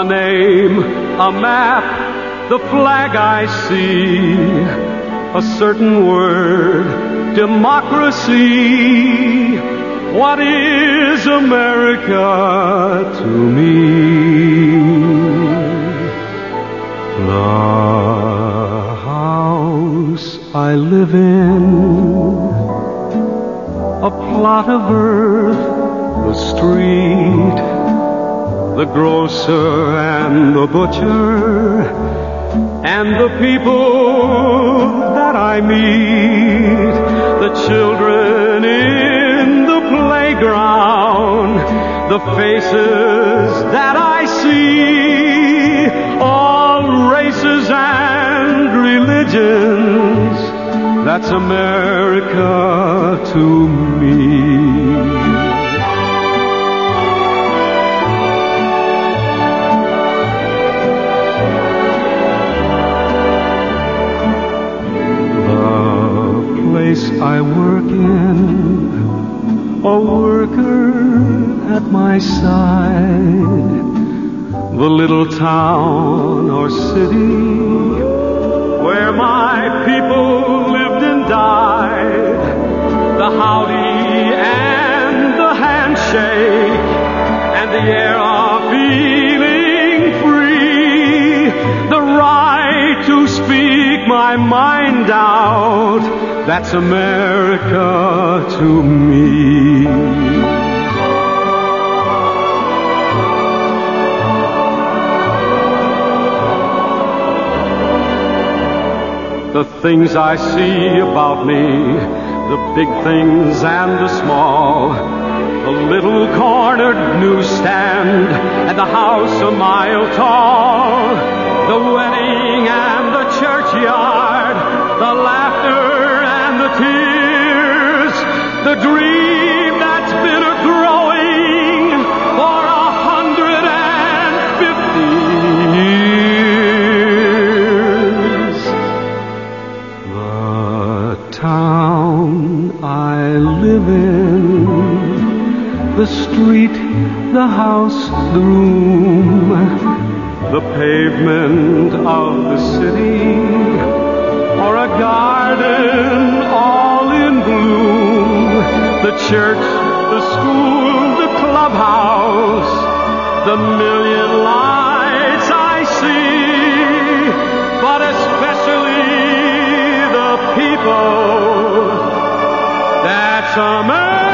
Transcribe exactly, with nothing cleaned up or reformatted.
A name, a map, the flag I see, a certain word, democracy. What is America to me? The house I live in, a plot of earth, the street, the grocer and the butcher, and the people that I meet, the children in the playground, the faces that I see, all races and religions. That's America to me. I work in, a worker at my side, the little town or city where my people lived and died, the howdy and the handshake and the air of feeling free, the right to speak my mind out. That's America to me. The things I see about me, the big things and the small, the little cornered newsstand and the house a mile tall, the wedding and the churchyard, the laughter, the tears, the dream that's been a growing for a hundred and fifty years. The town I live in, the street, the house, the room, the pavement of the city, or a garden all in bloom, the church, the school, the clubhouse, the million lights I see, but especially the people. That's America.